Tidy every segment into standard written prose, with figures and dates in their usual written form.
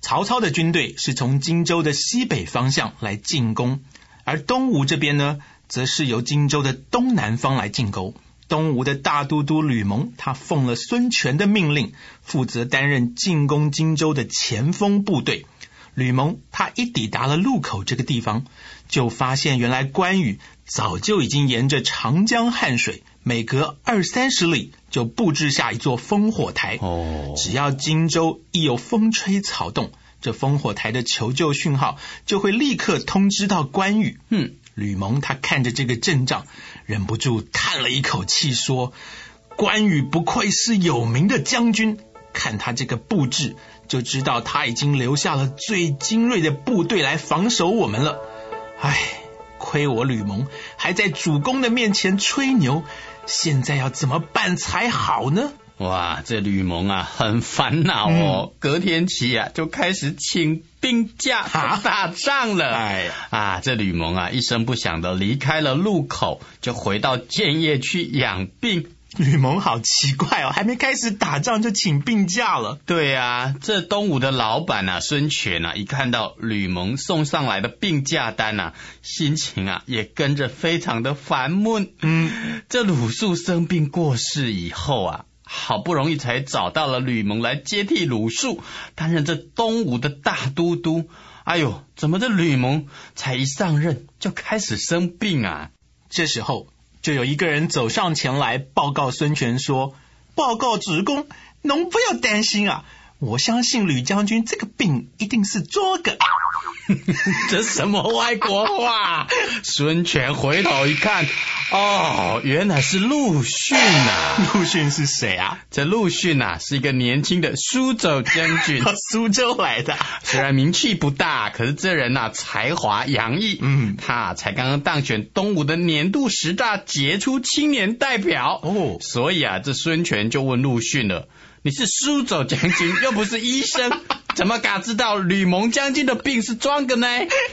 曹操的军队是从荆州的西北方向来进攻，而东吴这边呢，则是由荆州的东南方来进攻。东吴的大都督吕蒙，他奉了孙权的命令，负责担任进攻荆州的前锋部队。吕蒙他一抵达了路口这个地方，就发现原来关羽早就已经沿着长江汉水，每隔20-30里就布置下一座烽火台。只要荆州一有风吹草动，这烽火台的求救讯号就会立刻通知到关羽。吕蒙他看着这个阵仗，忍不住叹了一口气说，关羽不愧是有名的将军，看他这个布置就知道他已经留下了最精锐的部队来防守我们了。亏我吕蒙还在主公的面前吹牛，现在要怎么办才好呢？ 哇，这吕蒙啊很烦恼哦，隔天起啊就开始请病假打仗了。这吕蒙啊一声不响的离开了路口，就回到建业去养病。 吕蒙好奇怪哦，还没开始打仗就请病假了。 对啊，这东吴的老板啊孙权啊，一看到吕蒙送上来的病假单啊，心情啊也跟着非常的烦闷。这鲁肃生病过世以后啊，好不容易才找到了吕蒙来接替鲁肃担任这东吴的大都督。怎么这吕蒙才一上任就开始生病啊？ 这时候就有一个人走上前来报告孙权说，报告主公，侬不要担心啊，我相信吕将军这个病一定是作个。 这什么外国话？孙权回头一看，原来是陆逊啊。 陆逊是谁啊？ 这陆逊啊是一个年轻的苏州将军。 苏州来的。 虽然名气不大，可是这人啊才华洋溢。他才刚刚当选东吴的年度10大杰出青年代表。所以啊这孙权就问陆逊了，你是苏州将军又不是医生，怎么敢知道吕蒙将军的病是装的呢？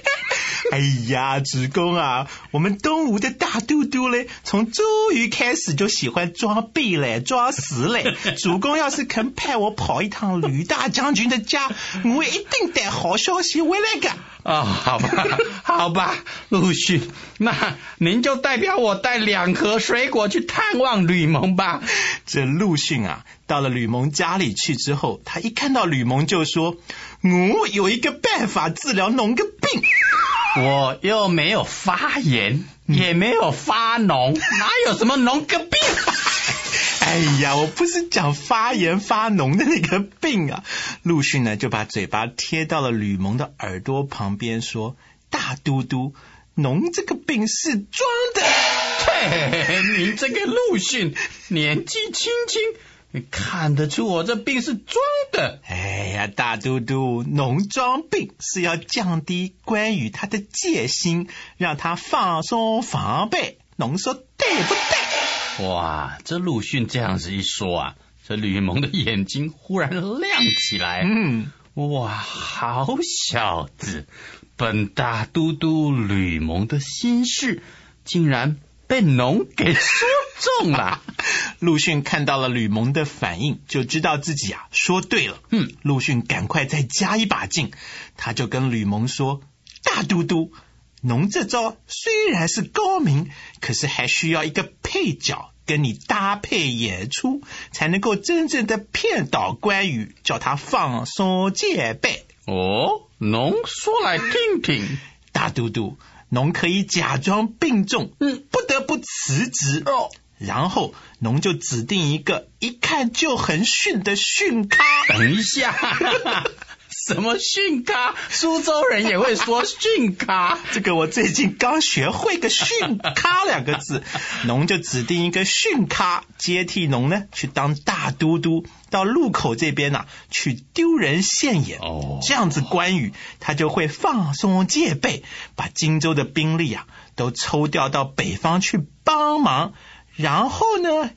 主公啊，我们东吴的大都督嘞，从周瑜开始就喜欢装病嘞，装死嘞。主公要是肯派我跑一趟吕大将军的家，我一定带好消息回来的。 好吧，陆逊，那您就代表我带2盒水果去探望吕蒙吧。 这陆逊啊，到了吕蒙家里去之后，他一看到吕蒙就说，我有一个办法治疗侬个病。 我又没有发炎，也没有发脓，哪有什么脓个病？ 我不是讲发炎发脓的那个病啊。陆逊呢就把嘴巴贴到了吕蒙的耳朵旁边说，大都督，侬这个病是装的。 你这个陆逊年纪轻轻，你看得出我这病是装的。 大都督，侬装病是要降低关羽他的戒心，让他放松防备，侬说对不对？ 哇，这陆逊这样子一说啊，这吕蒙的眼睛忽然亮起来。哇，好小子，本大都督吕蒙的心事竟然被侬给说中了。 陆逊看到了吕蒙的反应，就知道自己说对了。陆逊赶快再加一把劲，他就跟吕蒙说，大都督，侬这招虽然是高明，可是还需要一个配角跟你搭配演出，才能够真正的骗倒关羽，叫他放松戒备。 侬说来听听。 大都督，侬可以假装病重，不得不辞职然后侬就指定一个一看就很逊的逊咖。 等一下，什么逊咖？苏州人也会说逊咖？ 这个我最近刚学会个逊咖2个字。侬就指定一个逊咖接替侬呢，去当大都督，到路口这边去丢人现眼。这样子关羽他就会放松戒备，把荆州的兵力都抽调到北方去帮忙。然后呢，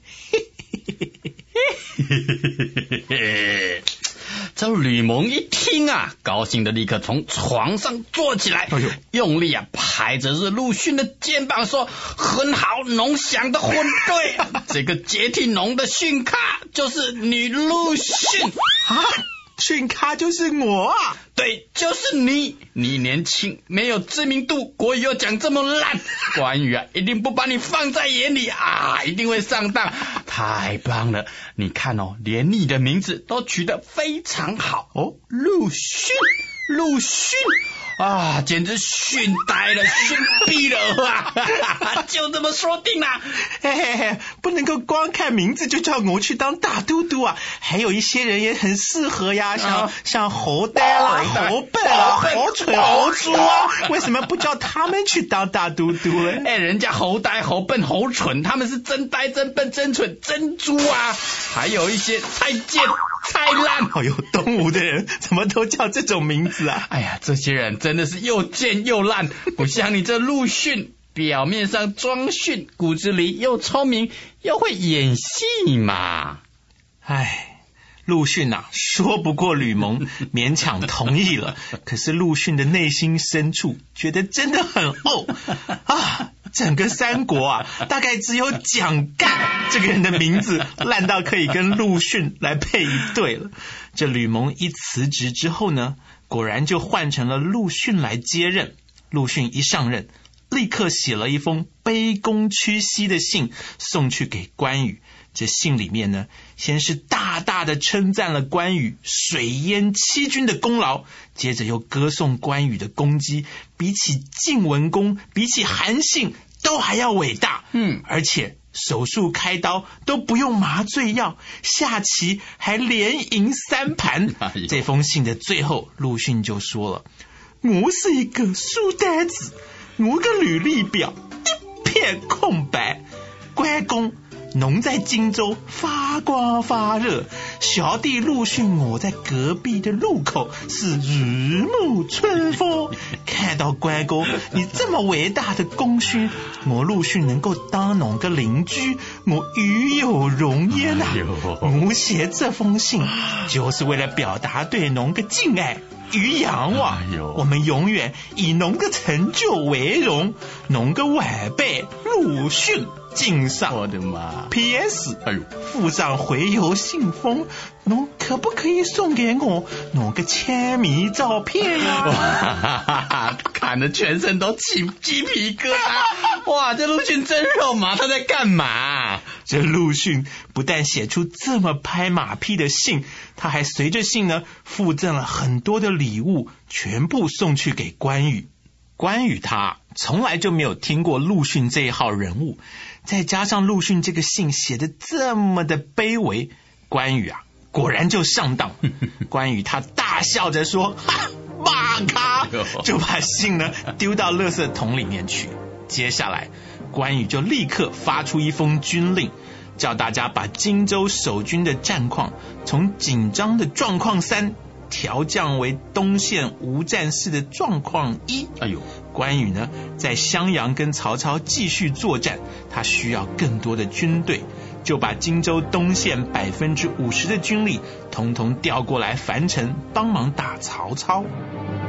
这吕蒙一听高兴的立刻从床上坐起来，用力拍着这陆逊的肩膀说，很好，侬想的很对，这个接替侬的逊咖就是女陆逊。 训咖就是我啊！ 对，就是你。你年轻，没有知名度，国语又讲这么烂，关羽啊，一定不把你放在眼里啊，一定会上当。太棒了，你看哦，连你的名字都取得非常好哦，陆逊，陆逊。啊，简直训呆了，训毙了啊！就这么说定了。 嘿嘿嘿，不能够光看名字就叫我去当大都督啊！还有一些人也很适合呀，像侯呆啦、侯笨啊、侯蠢、侯猪啊，为什么不叫他们去当大都督呢？ 人家侯呆、侯笨、侯蠢，他们是真呆、真笨、真蠢、真猪啊！还有一些太贱、太烂。 哎呦，东吴的人怎么都叫这种名字啊？ 哎呀，这些人真的是又贱又烂，不像你这陆逊，表面上装逊，骨子里又聪明又会演戏嘛。 哎，陆逊啊，说不过吕蒙，勉强同意了。可是陆逊的内心深处觉得真的很怄啊！整个三国啊，大概只有蒋干这个人的名字烂到可以跟陆逊来配一对了。这吕蒙一辞职之后呢，果然就换成了陆逊来接任。陆逊一上任，立刻写了一封卑躬屈膝的信送去给关羽。这信里面呢，先是大大的称赞了关羽水淹七军的功劳，接着又歌颂关羽的功绩比起晋文公、比起韩信都还要伟大。而且手术开刀都不用麻醉药，下棋还连赢3盘。这封信的最后，陆逊就说了：我是一个书呆子，我的履历表一片空白，关公侬在荆州发光发热，小弟陆逊我在隔壁的路口是如沐春风。看到关公你这么伟大的功勋，我陆逊能够当侬个邻居，我与有荣焉啊！我写这封信就是为了表达对侬的敬爱与仰望。我们永远以侬的成就为荣，侬的晚辈陆逊敬上。 我的妈 PS 附上回邮信封，侬可不可以送给我侬个签名照片呀？ 看得全身都起鸡皮疙瘩。哇，这陆逊真肉麻，他在干嘛？ 这陆逊不但写出这么拍马屁的信，他还随着信呢附赠了很多的礼物，全部送去给关羽。关羽他从来就没有听过陆逊这一号人物，再加上陆逊这个信写得这么的卑微，关羽啊果然就上当。关羽他大笑着说：骂咖，就把信呢丢到垃圾桶里面去。接下来关羽就立刻发出一封军令，叫大家把荆州守军的战况从紧张的状况3调降为东线无战事的状况1。关羽呢在襄阳跟曹操继续作战，他需要更多的军队，就把荆州东线50%的军力统统调过来樊城帮忙打曹操。